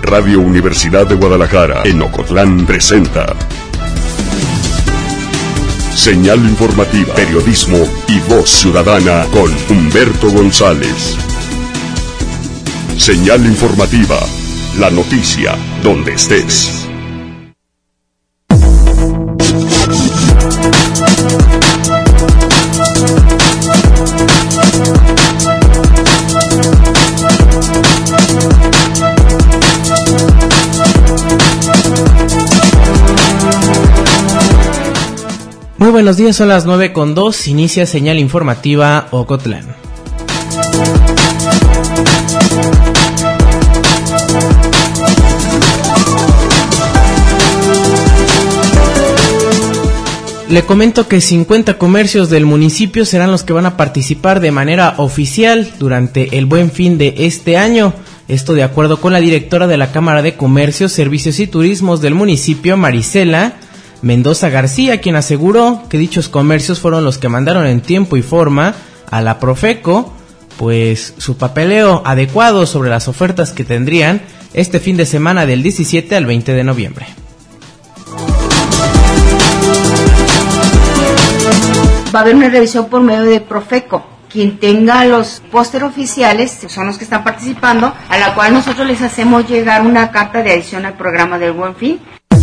Radio Universidad de Guadalajara, en Ocotlán, presenta Señal Informativa, Periodismo y Voz Ciudadana con Humberto González. Señal Informativa, la noticia donde estés. Muy buenos días, son las 9:02, inicia Señal Informativa Ocotlán. Le comento que 50 comercios del municipio serán los que van a participar de manera oficial durante el Buen Fin de este año. Esto de acuerdo con la directora de la Cámara de Comercio, Servicios y Turismos del municipio, Marisela Mendoza García, quien aseguró que dichos comercios fueron los que mandaron en tiempo y forma a la Profeco, pues su papeleo adecuado sobre las ofertas que tendrían este fin de semana del 17 al 20 de noviembre. Va a haber una revisión por medio de Profeco. Quien tenga los póster oficiales son los que están participando, a la cual nosotros les hacemos llegar una carta de adición al programa del Buen Fin.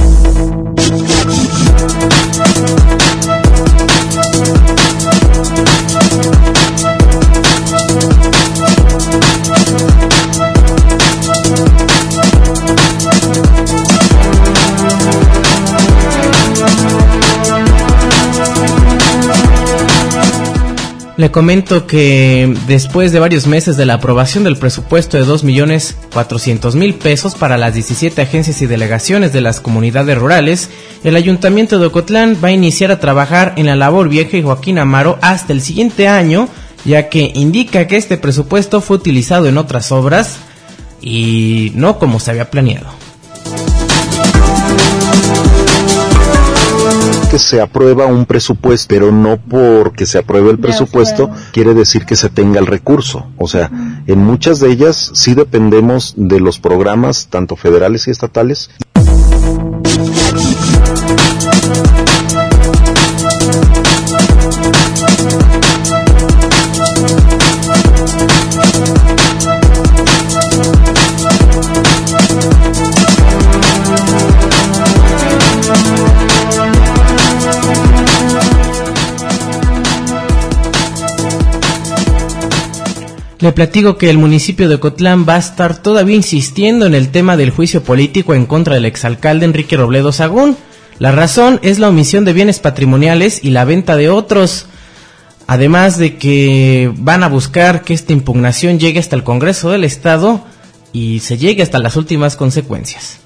Le comento que después de varios meses de la aprobación del presupuesto de 2.400.000 pesos para las 17 agencias y delegaciones de las comunidades rurales, el Ayuntamiento de Ocotlán va a iniciar a trabajar en la labor Vieja y Joaquín Amaro hasta el siguiente año, ya que indica que este presupuesto fue utilizado en otras obras y no como se había planeado. Que se aprueba un presupuesto, pero no porque se apruebe el presupuesto quiere decir que se tenga el recurso. O sea, en muchas de ellas sí dependemos de los programas, tanto federales y estatales. Le platico que el municipio de Ocotlán va a estar todavía insistiendo en el tema del juicio político en contra del exalcalde Enrique Robledo Sagún. La razón es la omisión de bienes patrimoniales y la venta de otros. Además de que van a buscar que esta impugnación llegue hasta el Congreso del Estado y se llegue hasta las últimas consecuencias.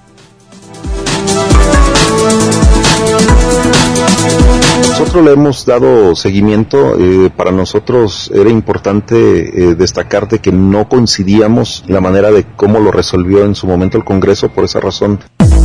Nosotros le hemos dado seguimiento. Para nosotros era importante destacar de que no coincidíamos la manera de cómo lo resolvió en su momento el Congreso. Por esa razón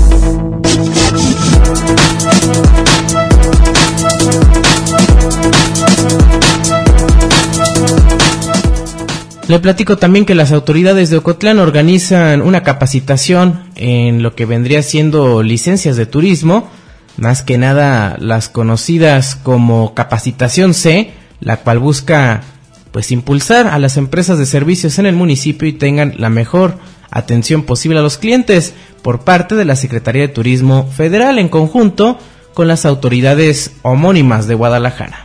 le platico también que las autoridades de Ocotlán organizan una capacitación en lo que vendría siendo licencias de turismo, más que nada las conocidas como Capacitación C, la cual busca pues impulsar a las empresas de servicios en el municipio y tengan la mejor atención posible a los clientes por parte de la Secretaría de Turismo Federal en conjunto con las autoridades homónimas de Guadalajara.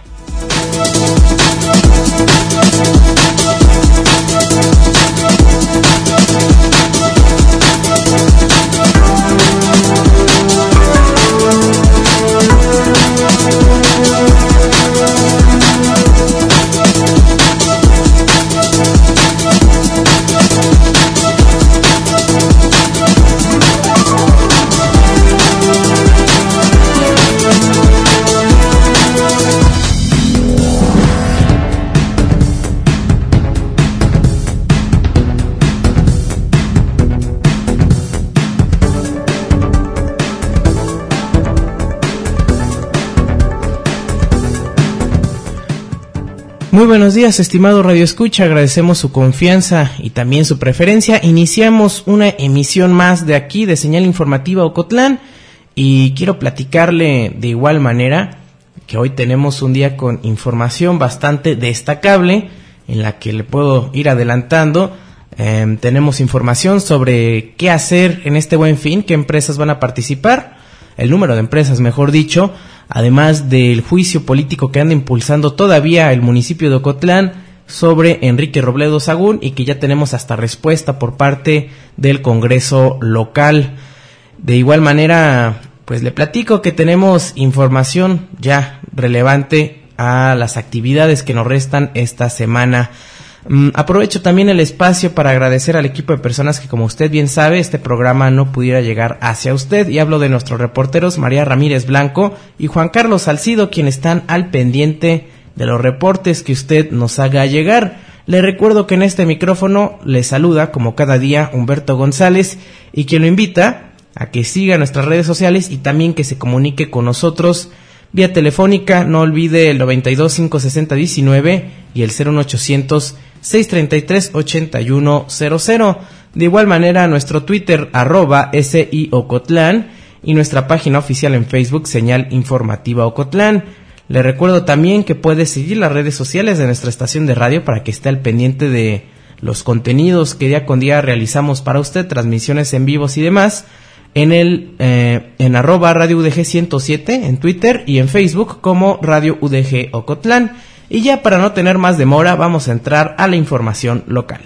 Muy buenos días, estimado Radio Escucha, agradecemos su confianza y también su preferencia. Iniciamos una emisión más de aquí, de Señal Informativa Ocotlán, y quiero platicarle de igual manera que hoy tenemos un día con información bastante destacable, en la que le puedo ir adelantando. Tenemos información sobre qué hacer en este Buen Fin, qué empresas van a participar, el número de empresas, mejor dicho, además del juicio político que anda impulsando todavía el municipio de Ocotlán sobre Enrique Robledo Sagún, y que ya tenemos hasta respuesta por parte del Congreso local. De igual manera, pues le platico que tenemos información ya relevante a las actividades que nos restan esta semana. Aprovecho también el espacio para agradecer al equipo de personas que, como usted bien sabe, este programa no pudiera llegar hacia usted, y hablo de nuestros reporteros María Ramírez Blanco y Juan Carlos Salcido, quienes están al pendiente de los reportes que usted nos haga llegar. Le recuerdo que en este micrófono le saluda, como cada día, Humberto González, y quien lo invita a que siga nuestras redes sociales y también que se comunique con nosotros vía telefónica. No olvide el 92 560 19 y el 01800 633 8100. De igual manera, nuestro Twitter @SIOcotlán y nuestra página oficial en Facebook, Señal Informativa Ocotlán. Le recuerdo también que puede seguir las redes sociales de nuestra estación de radio para que esté al pendiente de los contenidos que día con día realizamos para usted, transmisiones en vivos y demás, en @Radio UDG 107 en Twitter y en Facebook como Radio UDG Ocotlán. Y ya para no tener más demora, vamos a entrar a la información local.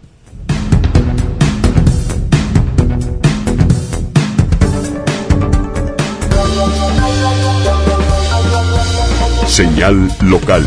Señal local.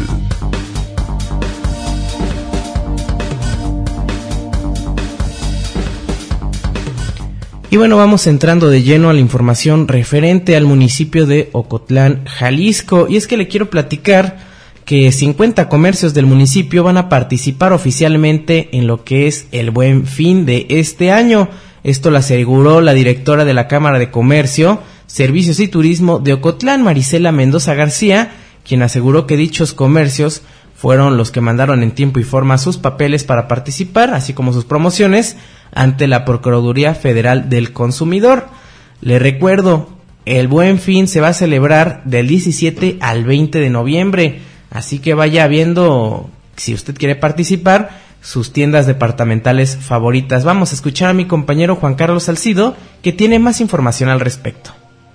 Y bueno, vamos entrando de lleno a la información referente al municipio de Ocotlán, Jalisco. Y es que le quiero platicar que 50 comercios del municipio van a participar oficialmente en lo que es el Buen Fin de este año. Esto lo aseguró la directora de la Cámara de Comercio, Servicios y Turismo de Ocotlán, Marisela Mendoza García, quien aseguró que dichos comercios fueron los que mandaron en tiempo y forma sus papeles para participar, así como sus promociones, ante la Procuraduría Federal del Consumidor. Le recuerdo, el Buen Fin se va a celebrar del 17 al 20 de noviembre, así que vaya viendo, si usted quiere participar, sus tiendas departamentales favoritas. Vamos a escuchar a mi compañero Juan Carlos Salcido, que tiene más información al respecto.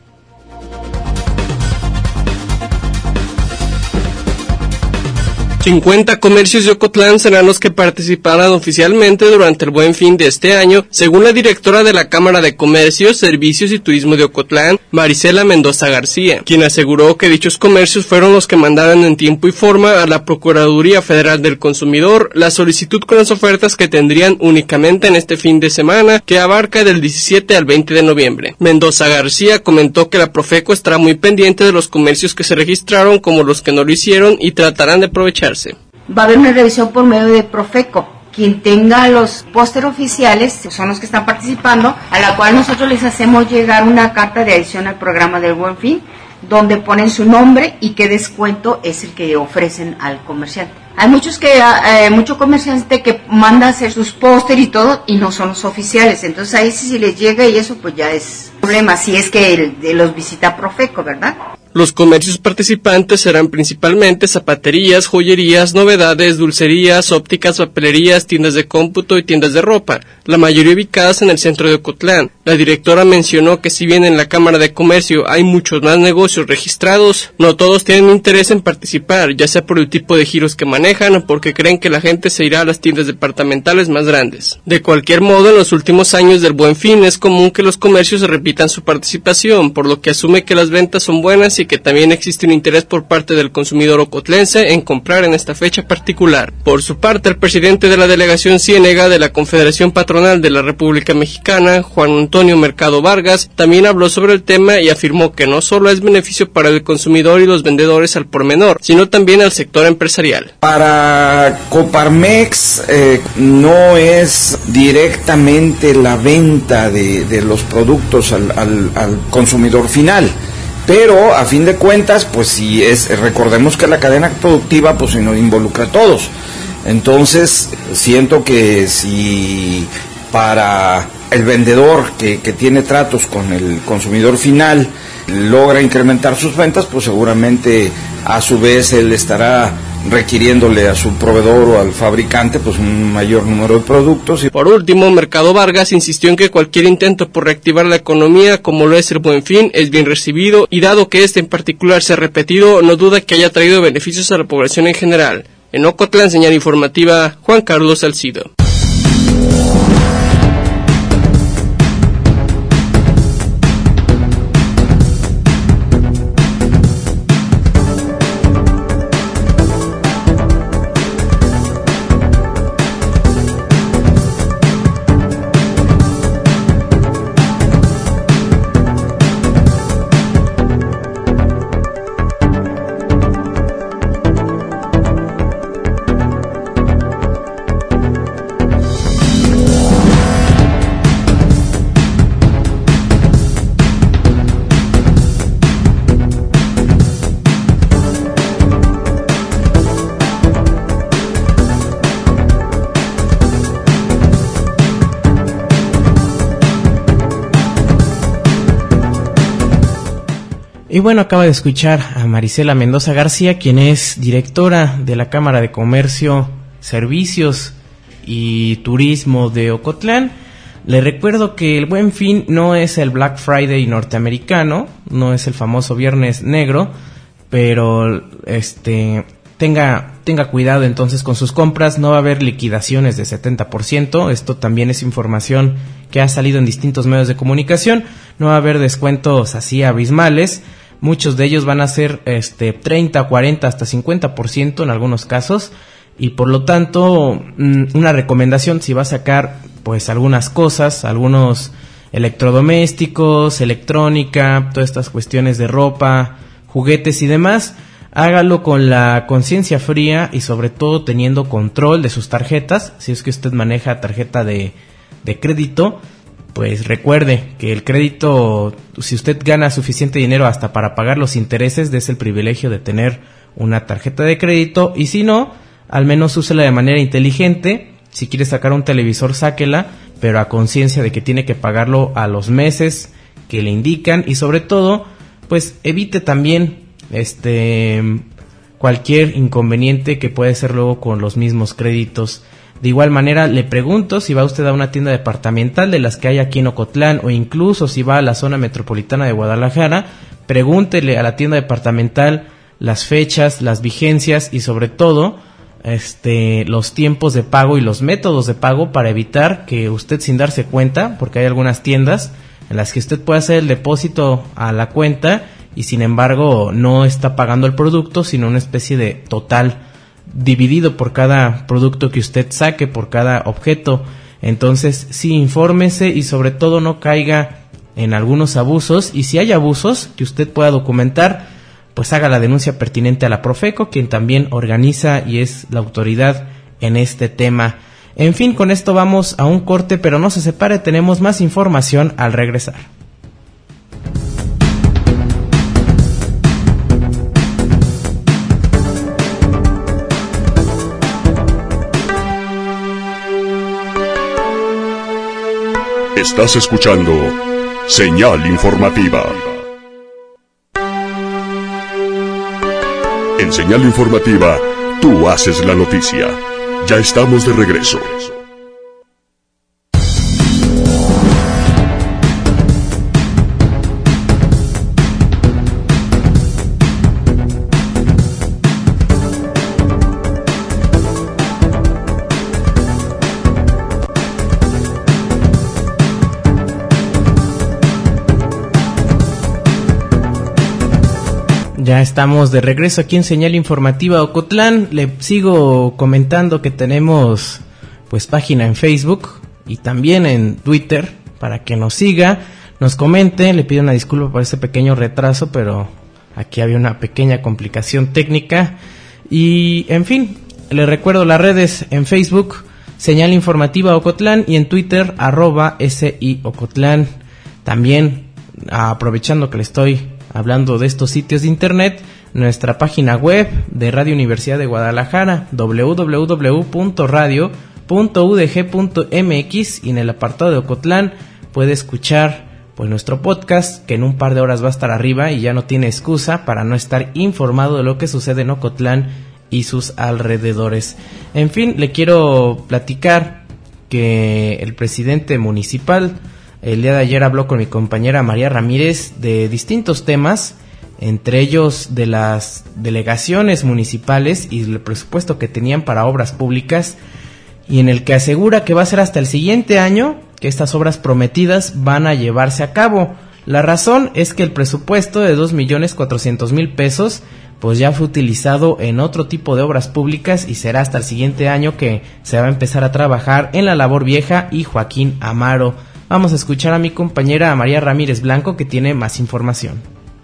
50 comercios de Ocotlán serán los que participarán oficialmente durante el Buen Fin de este año, según la directora de la Cámara de Comercio, Servicios y Turismo de Ocotlán, Marisela Mendoza García, quien aseguró que dichos comercios fueron los que mandaron en tiempo y forma a la Procuraduría Federal del Consumidor la solicitud con las ofertas que tendrían únicamente en este fin de semana, que abarca del 17 al 20 de noviembre. Mendoza García comentó que la Profeco estará muy pendiente de los comercios que se registraron como los que no lo hicieron y tratarán de aprovecharse. Va a haber una revisión por medio de Profeco. Quien tenga los póster oficiales, son los que están participando, a la cual nosotros les hacemos llegar una carta de adición al programa del Buen Fin, donde ponen su nombre y qué descuento es el que ofrecen al comerciante. Hay mucho comerciante que manda a hacer sus póster y todo y no son los oficiales, entonces ahí si les llega y eso pues ya es problema, si es que los visita Profeco, ¿verdad? Los comercios participantes serán principalmente zapaterías, joyerías, novedades, dulcerías, ópticas, papelerías, tiendas de cómputo y tiendas de ropa, la mayoría ubicadas en el centro de Ocotlán. La directora mencionó que si bien en la Cámara de Comercio hay muchos más negocios registrados, no todos tienen interés en participar, ya sea por el tipo de giros que manejan o porque creen que la gente se irá a las tiendas departamentales más grandes. De cualquier modo, en los últimos años del Buen Fin es común que los comercios repitan su participación, por lo que asume que las ventas son buenas y que también existe un interés por parte del consumidor ocotlense en comprar en esta fecha particular. Por su parte, el presidente de la delegación Ciénega de la Confederación Patronal de la República Mexicana, Juan Antonio Mercado Vargas, también habló sobre el tema y afirmó que no solo es beneficio para el consumidor y los vendedores al por menor, sino también al sector empresarial. Para Coparmex no es directamente la venta de los productos al consumidor final, Pero a fin de cuentas, pues recordemos que la cadena productiva pues nos involucra a todos. Entonces siento que si para el vendedor que tiene tratos con el consumidor final logra incrementar sus ventas, pues seguramente a su vez él estará requiriéndole a su proveedor o al fabricante pues un mayor número de productos. Por último, Mercado Vargas insistió en que cualquier intento por reactivar la economía, como lo es el Buen Fin, es bien recibido, y dado que este en particular se ha repetido, no duda que haya traído beneficios a la población en general. En Ocotlán, señal informativa, Juan Carlos Salcido. Y bueno, acaba de escuchar a Marisela Mendoza García, quien es directora de la Cámara de Comercio, Servicios y Turismo de Ocotlán. Le recuerdo que el Buen Fin no es el Black Friday norteamericano, no es el famoso Viernes Negro, pero tenga cuidado entonces con sus compras. No va a haber liquidaciones de 70%, esto también es información que ha salido en distintos medios de comunicación. No va a haber descuentos así abismales. Muchos de ellos van a ser 30, 40, hasta 50% en algunos casos, y por lo tanto una recomendación: si va a sacar pues algunas cosas, algunos electrodomésticos, electrónica, todas estas cuestiones de ropa, juguetes y demás, hágalo con la conciencia fría y sobre todo teniendo control de sus tarjetas. Si es que usted maneja tarjeta de crédito, pues recuerde que el crédito, si usted gana suficiente dinero hasta para pagar los intereses, des el privilegio de tener una tarjeta de crédito, y si no, al menos úsela de manera inteligente. Si quiere sacar un televisor, sáquela, pero a conciencia de que tiene que pagarlo a los meses que le indican, y sobre todo, pues evite también cualquier inconveniente que puede ser luego con los mismos créditos. De igual manera, le pregunto, si va usted a una tienda departamental de las que hay aquí en Ocotlán, o incluso si va a la zona metropolitana de Guadalajara, pregúntele a la tienda departamental las fechas, las vigencias y sobre todo los tiempos de pago y los métodos de pago, para evitar que usted, sin darse cuenta, porque hay algunas tiendas en las que usted puede hacer el depósito a la cuenta y sin embargo no está pagando el producto, sino una especie de total dividido por cada producto que usted saque, por cada objeto. Entonces sí, infórmese y sobre todo no caiga en algunos abusos, y si hay abusos que usted pueda documentar, pues haga la denuncia pertinente a la Profeco, quien también organiza y es la autoridad en este tema. En fin, con esto vamos a un corte, pero no se separe, tenemos más información al regresar. Estás escuchando Señal Informativa. En Señal Informativa, tú haces la noticia. Ya estamos de regreso. Ya estamos de regreso aquí en Señal Informativa Ocotlán. Le sigo comentando que tenemos pues página en Facebook y también en Twitter para que nos siga, nos comente. Le pido una disculpa por ese pequeño retraso, pero aquí había una pequeña complicación técnica. Y en fin, le recuerdo las redes: en Facebook, Señal Informativa Ocotlán, y en Twitter, @SI Ocotlán. También, aprovechando que le estoy hablando de estos sitios de internet, nuestra página web de Radio Universidad de Guadalajara, www.radio.udg.mx, y en el apartado de Ocotlán puede escuchar pues nuestro podcast, que en un par de horas va a estar arriba y ya no tiene excusa para no estar informado de lo que sucede en Ocotlán y sus alrededores. En fin, le quiero platicar que el presidente municipal el día de ayer habló con mi compañera María Ramírez de distintos temas, entre ellos de las delegaciones municipales y el presupuesto que tenían para obras públicas, y en el que asegura que va a ser hasta el siguiente año que estas obras prometidas van a llevarse a cabo. La razón es que el presupuesto de 2.400.000 pesos pues ya fue utilizado en otro tipo de obras públicas y será hasta el siguiente año que se va a empezar a trabajar en La Labor Vieja y Joaquín Amaro. Vamos a escuchar a mi compañera María Ramírez Blanco, que tiene más información.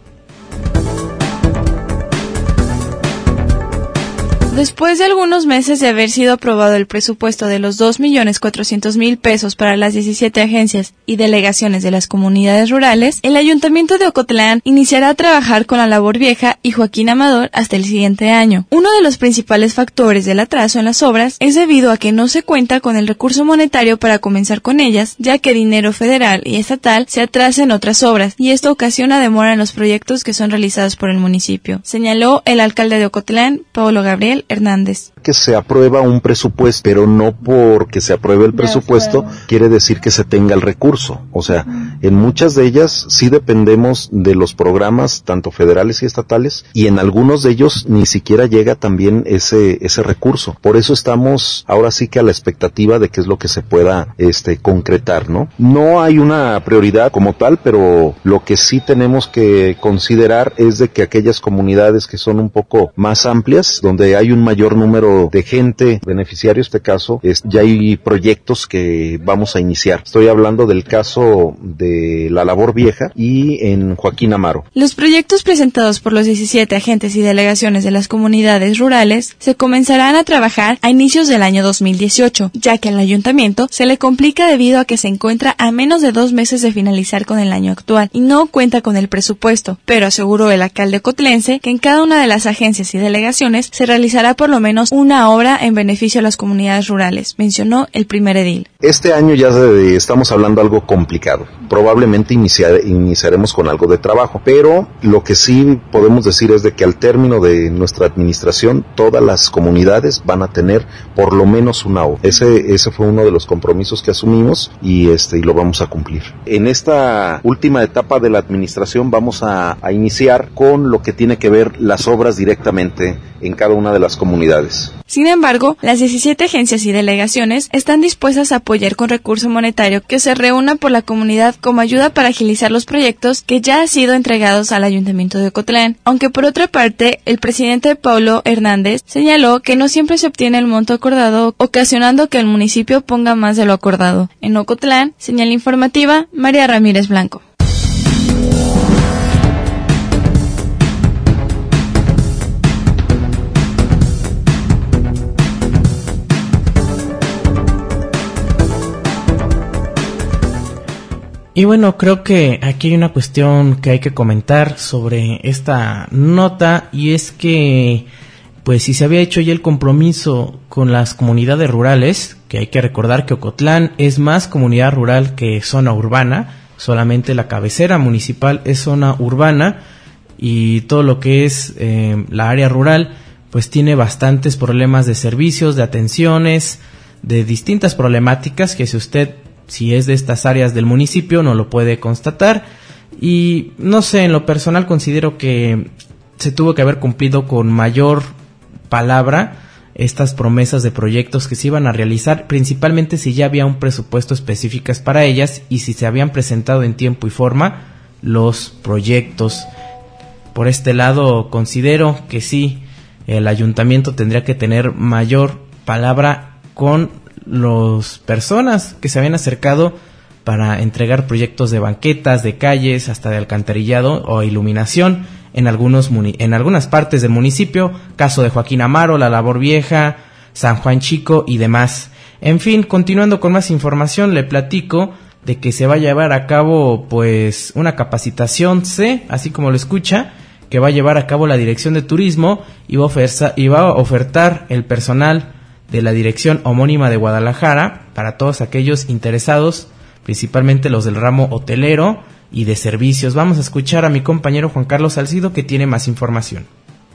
Después de algunos meses de haber sido aprobado el presupuesto de los 2.400.000 pesos para las 17 agencias y delegaciones de las comunidades rurales, el Ayuntamiento de Ocotlán iniciará a trabajar con La Labor Vieja y Joaquín Amador hasta el siguiente año. Uno de los principales factores del atraso en las obras es debido a que no se cuenta con el recurso monetario para comenzar con ellas, ya que dinero federal y estatal se atrasa en otras obras, y esto ocasiona demora en los proyectos que son realizados por el municipio, señaló el alcalde de Ocotlán, Paulo Gabriel Hernández. Que se aprueba un presupuesto, pero no porque se apruebe el presupuesto quiere decir que se tenga el recurso. O sea, en muchas de ellas sí dependemos de los programas, tanto federales y estatales, y en algunos de ellos ni siquiera llega también ese recurso. Por eso estamos ahora sí que a la expectativa de qué es lo que se pueda concretar, ¿no? No hay una prioridad como tal, pero lo que sí tenemos que considerar es de que aquellas comunidades que son un poco más amplias, donde hay un mayor número de gente beneficiarios, en este caso, ya hay proyectos que vamos a iniciar. Estoy hablando del caso de La Labor Vieja y en Joaquín Amaro. Los proyectos presentados por los 17 agentes y delegaciones de las comunidades rurales se comenzarán a trabajar a inicios del año 2018, ya que al ayuntamiento se le complica debido a que se encuentra a menos de 2 meses de finalizar con el año actual y no cuenta con el presupuesto, pero aseguró el alcalde cotlense que en cada una de las agencias y delegaciones se realizará por lo menos una obra en beneficio a las comunidades rurales, mencionó el primer edil. Este año ya estamos hablando algo complicado. Probablemente iniciaremos con algo de trabajo, pero lo que sí podemos decir es de que al término de nuestra administración todas las comunidades van a tener por lo menos una obra. Ese fue uno de los compromisos que asumimos y lo vamos a cumplir. En esta última etapa de la administración vamos a iniciar con lo que tiene que ver las obras directamente en cada una de las comunidades. Sin embargo, las 17 agencias y delegaciones están dispuestas a apoyar con recurso monetario que se reúna por la comunidad como ayuda para agilizar los proyectos que ya han sido entregados al Ayuntamiento de Ocotlán. Aunque por otra parte, el presidente Paulo Hernández señaló que no siempre se obtiene el monto acordado, ocasionando que el municipio ponga más de lo acordado. En Ocotlán, señal informativa, María Ramírez Blanco. Y bueno, creo que aquí hay una cuestión que hay que comentar sobre esta nota, y es que pues si se había hecho ya el compromiso con las comunidades rurales, que hay que recordar que Ocotlán es más comunidad rural que zona urbana, solamente la cabecera municipal es zona urbana, y todo lo que es la área rural pues tiene bastantes problemas de servicios, de atenciones, de distintas problemáticas que si es de estas áreas del municipio no lo puede constatar. Y no sé, en lo personal considero que se tuvo que haber cumplido con mayor palabra estas promesas de proyectos que se iban a realizar, principalmente si ya había un presupuesto específico para ellas y si se habían presentado en tiempo y forma los proyectos. Por este lado considero que sí, el ayuntamiento tendría que tener mayor palabra con las personas que se habían acercado para entregar proyectos de banquetas, de calles, hasta de alcantarillado o iluminación en algunas partes del municipio, caso de Joaquín Amaro, La Labor Vieja, San Juan Chico y demás. En fin, continuando con más información, le platico de que se va a llevar a cabo pues una capacitación así como lo escucha, que va a llevar a cabo la Dirección de Turismo y va a ofertar el personal de la dirección homónima de Guadalajara para todos aquellos interesados, principalmente los del ramo hotelero y de servicios. Vamos a escuchar a mi compañero Juan Carlos Salcido, que tiene más información.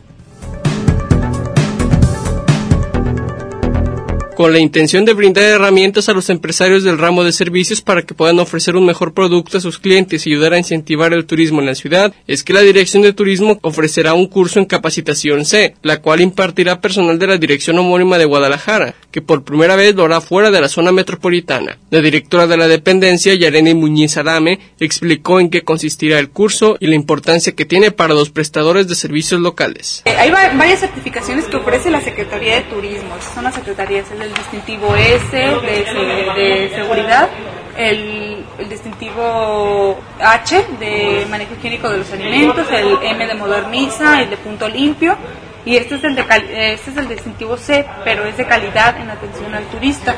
Con la intención de brindar herramientas a los empresarios del ramo de servicios para que puedan ofrecer un mejor producto a sus clientes y ayudar a incentivar el turismo en la ciudad, es que la Dirección de Turismo ofrecerá un curso en capacitación C, la cual impartirá personal de la dirección homónima de Guadalajara, que por primera vez lo hará fuera de la zona metropolitana. La directora de la dependencia, Yareni Muñiz Adame, explicó en qué consistirá el curso y la importancia que tiene para los prestadores de servicios locales. Hay varias certificaciones que ofrece la Secretaría de Turismo. Son las secretarías, el distintivo S de seguridad, el distintivo H de manejo higiénico de los alimentos, el M de moderniza, el de punto limpio, y este es el distintivo C, pero es de calidad en atención al turista.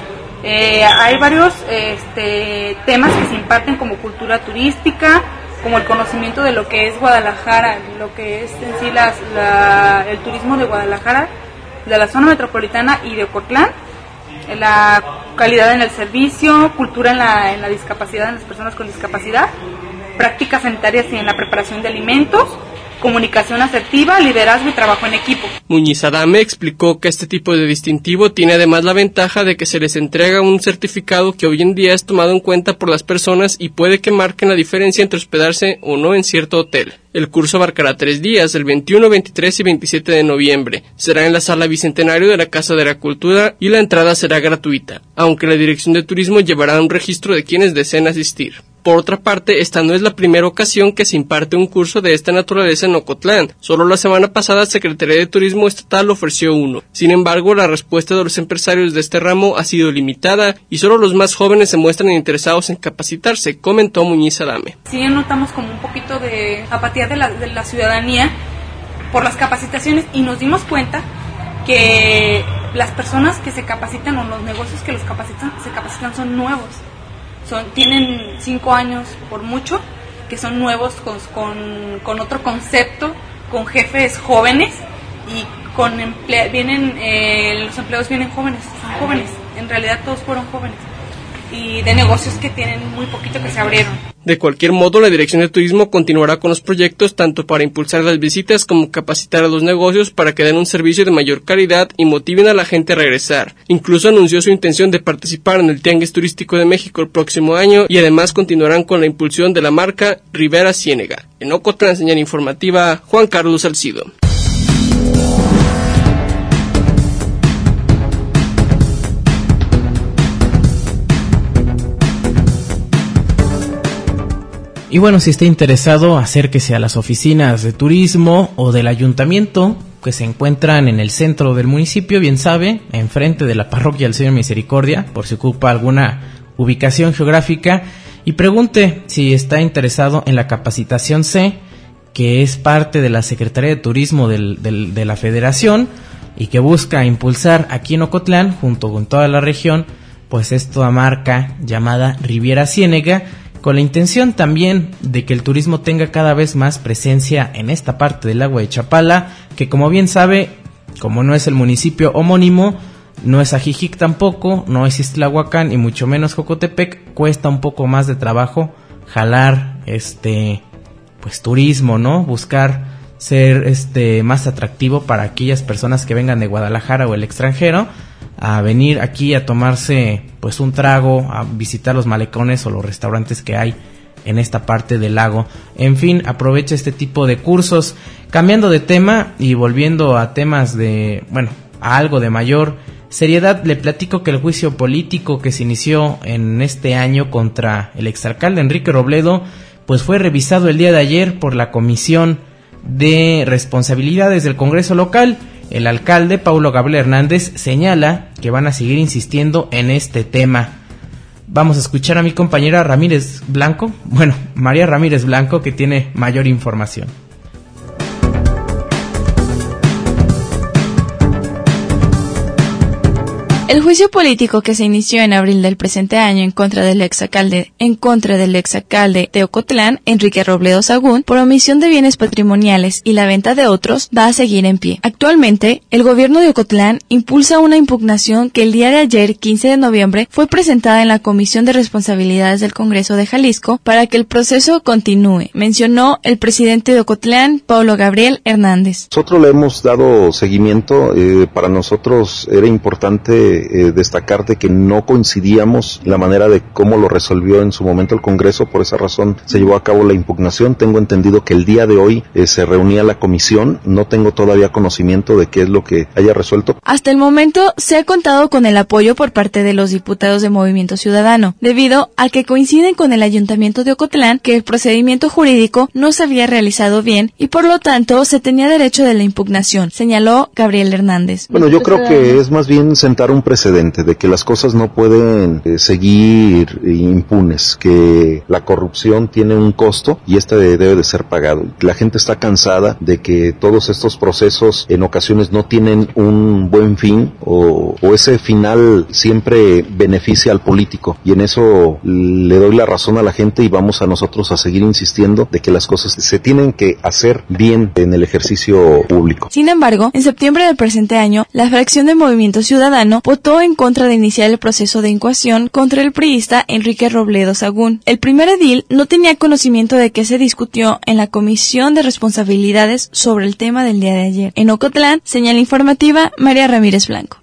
Hay varios temas que se imparten, como cultura turística, como el conocimiento de lo que es Guadalajara, lo que es en sí el turismo de Guadalajara, de la zona metropolitana y de Ocotlán, la calidad en el servicio, cultura en la discapacidad, en las personas con discapacidad, prácticas sanitarias y en la preparación de alimentos, comunicación asertiva, liderazgo y trabajo en equipo. Muñiz Adame explicó que este tipo de distintivo tiene además la ventaja de que se les entrega un certificado que hoy en día es tomado en cuenta por las personas y puede que marquen la diferencia entre hospedarse o no en cierto hotel. El curso abarcará 3 días, el 21, 23 y 27 de noviembre. Será en la Sala Bicentenario de la Casa de la Cultura y la entrada será gratuita, aunque la Dirección de Turismo llevará un registro de quienes deseen asistir. Por otra parte, esta no es la primera ocasión que se imparte un curso de esta naturaleza en Ocotlán. Solo la semana pasada, la Secretaría de Turismo Estatal ofreció uno. Sin embargo, la respuesta de los empresarios de este ramo ha sido limitada y solo los más jóvenes se muestran interesados en capacitarse, comentó Muñiz Adame. Sí, notamos como un poquito de apatía de la ciudadanía por las capacitaciones, y nos dimos cuenta que las personas que se capacitan o los negocios que se capacitan son nuevos. Tienen 5 años por mucho, que son nuevos con otro concepto, con jefes jóvenes, y los empleados vienen jóvenes, son jóvenes, en realidad todos fueron jóvenes, y de negocios que tienen muy poquito que se abrieron. De cualquier modo, la Dirección de Turismo continuará con los proyectos tanto para impulsar las visitas como capacitar a los negocios para que den un servicio de mayor calidad y motiven a la gente a regresar. Incluso anunció su intención de participar en el Tianguis Turístico de México el próximo año, y además continuarán con la impulsión de la marca Rivera Ciénega. En Ocotlán, señal informativa, Juan Carlos Salcido. Y bueno, si está interesado, acérquese a las oficinas de turismo o del ayuntamiento que se encuentran en el centro del municipio, bien sabe, enfrente de la parroquia del Señor Misericordia, por si ocupa alguna ubicación geográfica, y pregunte si está interesado en la capacitación C, que es parte de la Secretaría de Turismo de la Federación y que busca impulsar aquí en Ocotlán, junto con toda la región, pues esta marca llamada Riviera Ciénega, con la intención también de que el turismo tenga cada vez más presencia en esta parte del agua de Chapala, que como bien sabe, como no es el municipio homónimo, no es Ajijic tampoco, no es Iztlahuacán y mucho menos Jocotepec, cuesta un poco más de trabajo jalar pues turismo, ¿no? Buscar ser más atractivo para aquellas personas que vengan de Guadalajara o el extranjero a venir aquí a tomarse pues un trago, a visitar los malecones o los restaurantes que hay en esta parte del lago. En fin, aprovecha este tipo de cursos. Cambiando de tema y volviendo a temas a algo de mayor seriedad, le platico que el juicio político que se inició en este año contra el exalcalde Enrique Robledo pues fue revisado el día de ayer por la Comisión de Responsabilidades del Congreso Local. El alcalde, Paulo Gabriel Hernández, señala que van a seguir insistiendo en este tema. Vamos a escuchar a mi compañera María Ramírez Blanco, que tiene mayor información. El juicio político que se inició en abril del presente año en contra del exalcalde de Ocotlán, Enrique Robledo Sagún, por omisión de bienes patrimoniales y la venta de otros, va a seguir en pie. Actualmente, el gobierno de Ocotlán impulsa una impugnación que el día de ayer, 15 de noviembre, fue presentada en la Comisión de Responsabilidades del Congreso de Jalisco para que el proceso continúe, mencionó el presidente de Ocotlán, Paulo Gabriel Hernández. Nosotros le hemos dado seguimiento. Para nosotros era importante destacar de que no coincidíamos la manera de cómo lo resolvió en su momento el Congreso. Por esa razón se llevó a cabo la impugnación. Tengo entendido que el día de hoy se reunía la comisión. No tengo todavía conocimiento de qué es lo que haya resuelto. Hasta el momento se ha contado con el apoyo por parte de los diputados de Movimiento Ciudadano, debido a que coinciden con el Ayuntamiento de Ocotlán que el procedimiento jurídico no se había realizado bien y por lo tanto se tenía derecho de la impugnación, señaló Gabriel Hernández. Bueno, yo creo que es más bien sentar un precedente de que las cosas no pueden seguir impunes, que la corrupción tiene un costo y este debe de ser pagado. La gente está cansada de que todos estos procesos en ocasiones no tienen un buen fin o ese final siempre beneficia al político, y en eso le doy la razón a la gente y vamos a nosotros a seguir insistiendo de que las cosas se tienen que hacer bien en el ejercicio público. Sin embargo, en septiembre del presente año, la fracción de Movimiento Ciudadano votó en contra de iniciar el proceso de incoación contra el priista Enrique Robledo Sagún. El primer edil no tenía conocimiento de que se discutió en la Comisión de Responsabilidades sobre el tema del día de ayer. En Ocotlán, señal informativa, María Ramírez Blanco.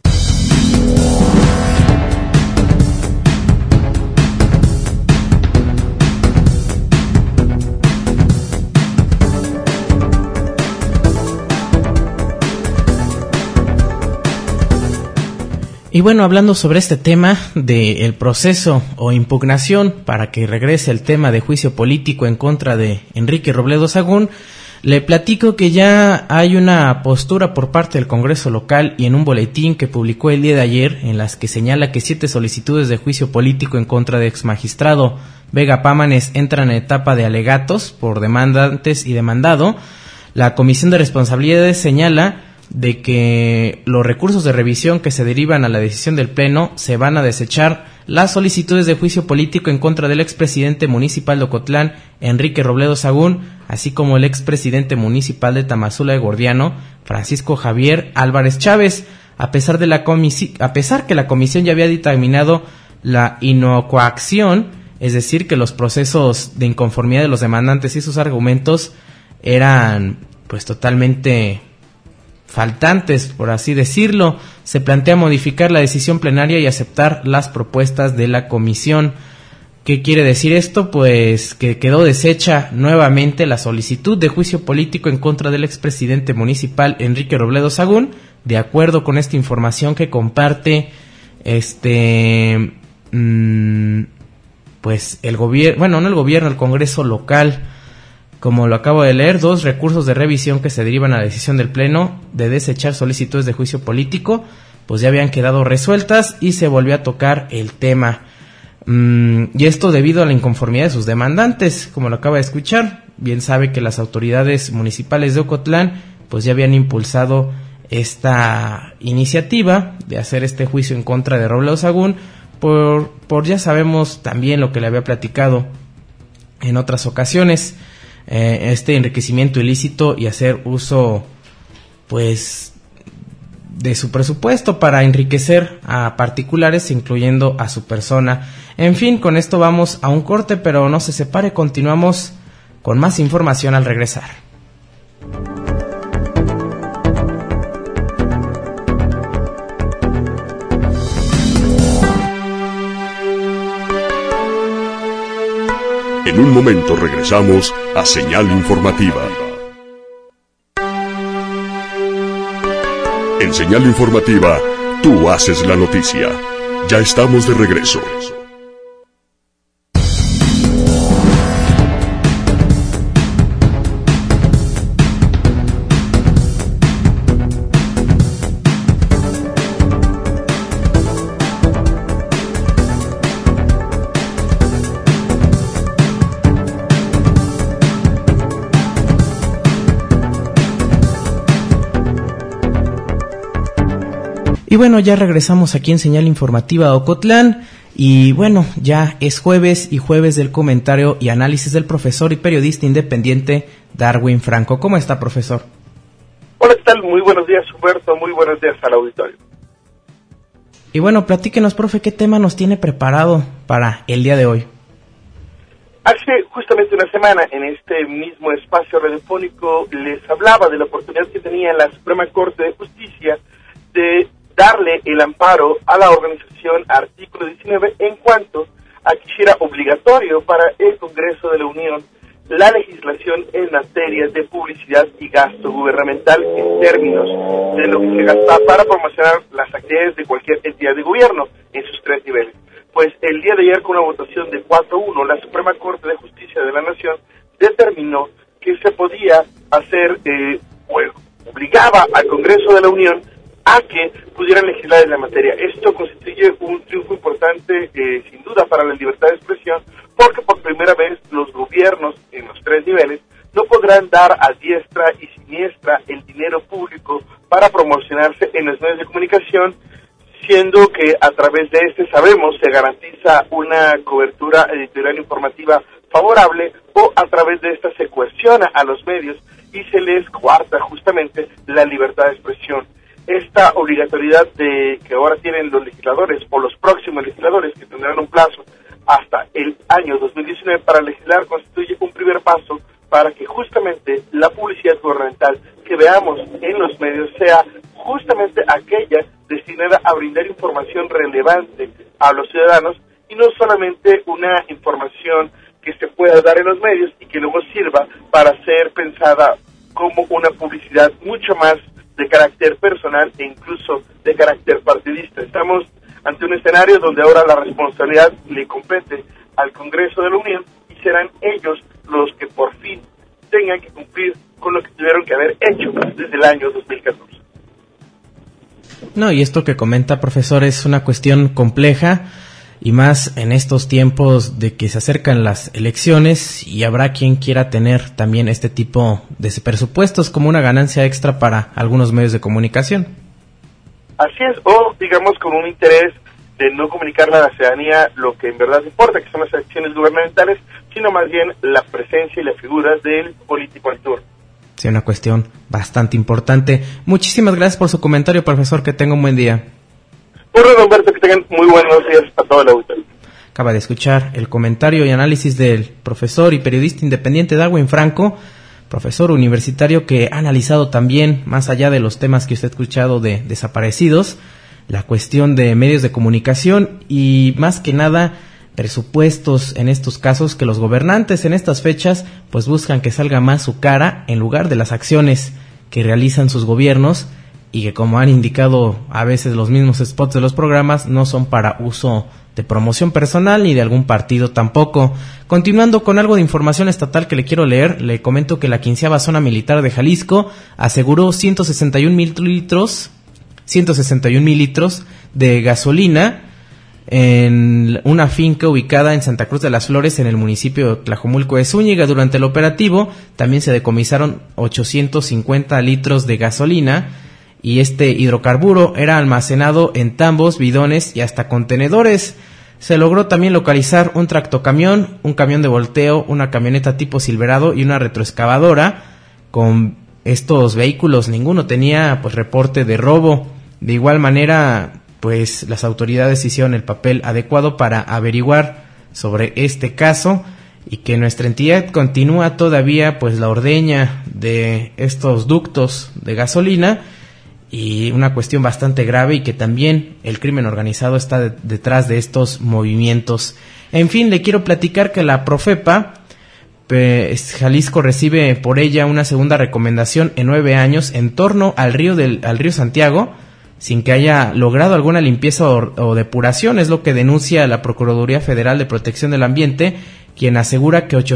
Y bueno, hablando sobre este tema del proceso o impugnación para que regrese el tema de juicio político en contra de Enrique Robledo Sagún, le platico que ya hay una postura por parte del Congreso local y en un boletín que publicó el día de ayer en las que señala que 7 solicitudes de juicio político en contra de exmagistrado Vega Pámanes entran en etapa de alegatos por demandantes y demandado. La Comisión de Responsabilidades señala de que los recursos de revisión que se derivan a la decisión del Pleno se van a desechar las solicitudes de juicio político en contra del expresidente municipal de Ocotlán, Enrique Robledo Sagún, así como el expresidente municipal de Tamazula de Gordiano, Francisco Javier Álvarez Chávez, a pesar que la comisión ya había dictaminado la inocuación, es decir, que los procesos de inconformidad de los demandantes y sus argumentos eran pues totalmente faltantes, por así decirlo. Se plantea modificar la decisión plenaria y aceptar las propuestas de la comisión. ¿Qué quiere decir esto? Pues que quedó deshecha nuevamente la solicitud de juicio político en contra del expresidente municipal Enrique Robledo Sagún, de acuerdo con esta información que comparte pues el gobierno, bueno, no el gobierno, el Congreso local. Como lo acabo de leer, 2 recursos de revisión que se derivan a la decisión del Pleno de desechar solicitudes de juicio político, pues ya habían quedado resueltas y se volvió a tocar el tema. Y esto debido a la inconformidad de sus demandantes, como lo acaba de escuchar. Bien sabe que las autoridades municipales de Ocotlán pues ya habían impulsado esta iniciativa de hacer este juicio en contra de Robledo Sagún por ya sabemos también lo que le había platicado en otras ocasiones, este enriquecimiento ilícito y hacer uso pues de su presupuesto para enriquecer a particulares, incluyendo a su persona. En fin, con esto vamos a un corte, pero no se separe, continuamos con más información al regresar. En un momento regresamos a Señal Informativa. En Señal Informativa, tú haces la noticia. Ya estamos de regreso. Y bueno, ya regresamos aquí en Señal Informativa Ocotlán. Y bueno, ya es jueves y jueves del comentario y análisis del profesor y periodista independiente Darwin Franco. ¿Cómo está, profesor? Hola, ¿qué tal? Muy buenos días, Humberto. Muy buenos días al auditorio. Y bueno, platíquenos, profe, ¿qué tema nos tiene preparado para el día de hoy? Hace justamente una semana, en este mismo espacio radiofónico, les hablaba de la oportunidad que tenía la Suprema Corte de Justicia de darle el amparo a la organización Artículo 19 en cuanto a que hiciera obligatorio para el Congreso de la Unión la legislación en materia de publicidad y gasto gubernamental en términos de lo que se gasta para promocionar las actividades de cualquier entidad de gobierno en sus 3 niveles. Pues el día de ayer, con una votación de 4-1, la Suprema Corte de Justicia de la Nación determinó que se podía hacer, obligaba al Congreso de la Unión a que pudieran legislar en la materia. Esto constituye un triunfo importante, sin duda, para la libertad de expresión, porque por primera vez los gobiernos en los 3 niveles no podrán dar a diestra y siniestra el dinero público para promocionarse en los medios de comunicación, siendo que a través de sabemos, se garantiza una cobertura editorial informativa favorable, o a través de esta se coerciona a los medios y se les coarta justamente la libertad de expresión. Esta obligatoriedad que ahora tienen los legisladores o los próximos legisladores, que tendrán un plazo hasta el año 2019 para legislar, constituye un primer paso para que justamente la publicidad gubernamental que veamos en los medios sea justamente aquella destinada a brindar información relevante a los ciudadanos, y no solamente una información que se pueda dar en los medios y que luego sirva para ser pensada como una publicidad mucho más de carácter personal e incluso de carácter partidista. Estamos ante un escenario donde ahora la responsabilidad le compete al Congreso de la Unión y serán ellos los que por fin tengan que cumplir con lo que tuvieron que haber hecho desde el año 2014. No, y esto que comenta, profesor, es una cuestión compleja, y más en estos tiempos de que se acercan las elecciones y habrá quien quiera tener también este tipo de presupuestos como una ganancia extra para algunos medios de comunicación. Así es, o digamos con un interés de no comunicarle a la ciudadanía lo que en verdad importa, que son las acciones gubernamentales, sino más bien la presencia y la figura del político en turno. Sí, una cuestión bastante importante. Muchísimas gracias por su comentario, profesor, que tenga un buen día. Bueno, Humberto, que tengan muy buenos días a toda la audiencia. Acaba de escuchar el comentario y análisis del profesor y periodista independiente Darwin Franco, profesor universitario que ha analizado también, más allá de los temas que usted ha escuchado de desaparecidos, la cuestión de medios de comunicación y más que nada presupuestos en estos casos, que los gobernantes en estas fechas pues buscan que salga más su cara en lugar de las acciones que realizan sus gobiernos, y que, como han indicado a veces los mismos spots de los programas, no son para uso de promoción personal ni de algún partido tampoco. Continuando con algo de información estatal que le quiero leer, le comento que la 15ª Zona Militar de Jalisco aseguró 161,000 litros de gasolina en una finca ubicada en Santa Cruz de las Flores, en el municipio de Tlajomulco de Zúñiga. Durante el operativo también se decomisaron 850 litros de gasolina, y este hidrocarburo era almacenado en tambos, bidones y hasta contenedores. Se logró también localizar un tractocamión, un camión de volteo, una camioneta tipo Silverado y una retroexcavadora. Con estos vehículos ninguno tenía pues reporte de robo. De igual manera, pues las autoridades hicieron el papel adecuado para averiguar sobre este caso, y que nuestra entidad continúa todavía pues la ordeña de estos ductos de gasolina, y una cuestión bastante grave, y que también el crimen organizado está detrás de estos movimientos. En fin, le quiero platicar que la Profepa Jalisco recibe por ella una segunda recomendación en 9 años en torno al río Santiago, sin que haya logrado alguna limpieza o depuración. Es lo que denuncia la Procuraduría Federal de Protección del Ambiente, quien asegura que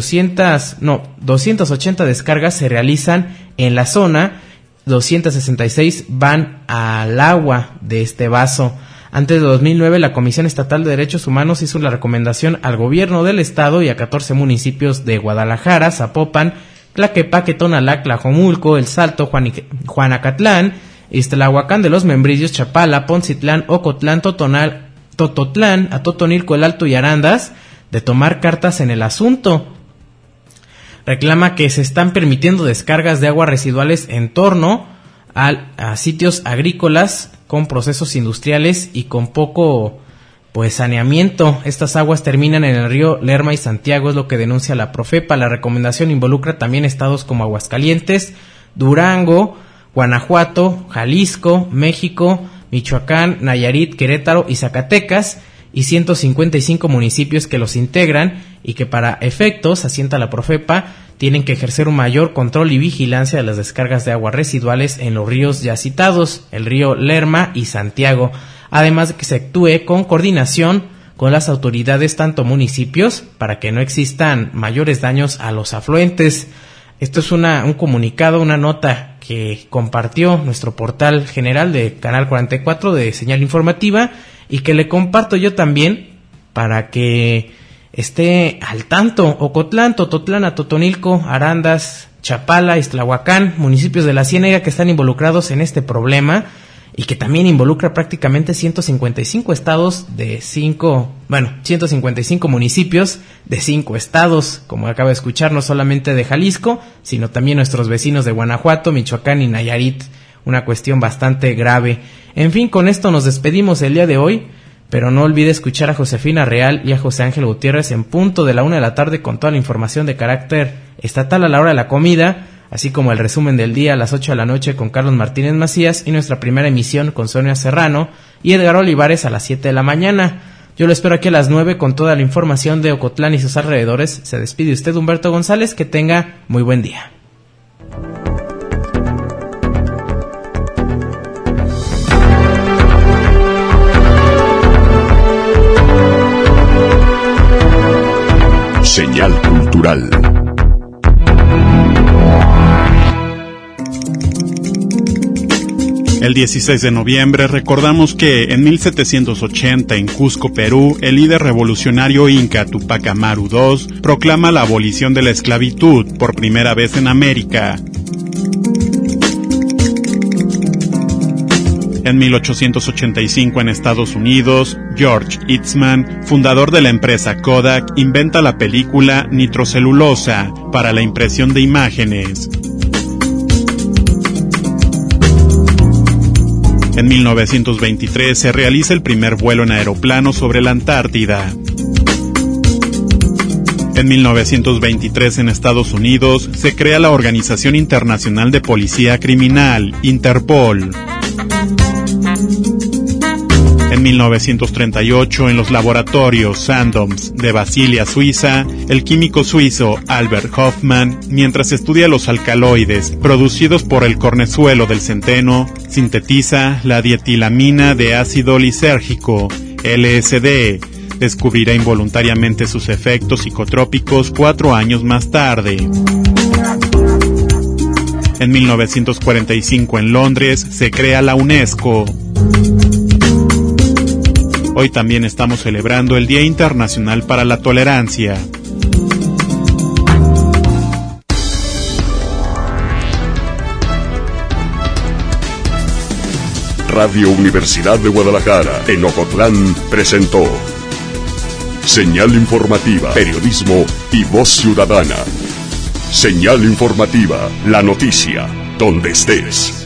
280 descargas se realizan en la zona, 266 van al agua de este vaso. Antes de 2009, la Comisión Estatal de Derechos Humanos hizo la recomendación al gobierno del estado y a 14 municipios de Guadalajara, Zapopan, Tlaquepaque, Tonalá, Tlajomulco, El Salto, Juanacatlán, Ixtlahuacán de los Membrillos, Chapala, Poncitlán, Ocotlán, Tototlán, Atotonilco, El Alto y Arandas, de tomar cartas en el asunto. Reclama que se están permitiendo descargas de aguas residuales en torno a sitios agrícolas con procesos industriales y con poco saneamiento. Estas aguas terminan en el río Lerma y Santiago, es lo que denuncia la Profepa. La recomendación involucra también estados como Aguascalientes, Durango, Guanajuato, Jalisco, México, Michoacán, Nayarit, Querétaro y Zacatecas, y 155 municipios que los integran, y que para efectos, asienta la Profepa, tienen que ejercer un mayor control y vigilancia de las descargas de aguas residuales en los ríos ya citados, el río Lerma y Santiago, además de que se actúe con coordinación con las autoridades tanto municipios para que no existan mayores daños a los afluentes. Esto es un comunicado, una nota que compartió nuestro portal general de Canal 44 de Señal Informativa, y que le comparto yo también para que esté al tanto. Ocotlán, Tototlán, Atotonilco, Arandas, Chapala, Ixtlahuacán, municipios de la Ciénega que están involucrados en este problema, y que también involucra prácticamente 155 estados de 155 municipios de 5 estados, como acaba de escuchar, no solamente de Jalisco, sino también nuestros vecinos de Guanajuato, Michoacán y Nayarit. Una cuestión bastante grave. En fin, con esto nos despedimos el día de hoy, pero no olvide escuchar a Josefina Real y a José Ángel Gutiérrez en punto de la 1 p.m. con toda la información de carácter estatal a la hora de la comida, así como el resumen del día a las 8 p.m. con Carlos Martínez Macías, y nuestra primera emisión con Sonia Serrano y Edgar Olivares a las 7 a.m. Yo lo espero aquí a las 9 con toda la información de Ocotlán y sus alrededores. Se despide usted, Humberto González, que tenga muy buen día. Señal cultural. El 16 de noviembre recordamos que en 1780 en Cusco, Perú, el líder revolucionario inca Tupac Amaru II proclama la abolición de la esclavitud por primera vez en América. En 1885 en Estados Unidos, George Eastman, fundador de la empresa Kodak, inventa la película nitrocelulosa para la impresión de imágenes. En 1923 se realiza el primer vuelo en aeroplano sobre la Antártida. En 1923 en Estados Unidos se crea la Organización Internacional de Policía Criminal, Interpol. En 1938, en los laboratorios Sandoms de Basilia, Suiza, el químico suizo Albert Hofmann, mientras estudia los alcaloides producidos por el cornezuelo del centeno, sintetiza la dietilamina de ácido lisérgico, LSD. Descubrirá involuntariamente sus efectos psicotrópicos 4 años más tarde. En 1945 en Londres se crea la UNESCO. Hoy también estamos celebrando el Día Internacional para la Tolerancia. Radio Universidad de Guadalajara, en Ocotlán, presentó Señal Informativa, Periodismo y Voz Ciudadana. Señal Informativa, la noticia, donde estés.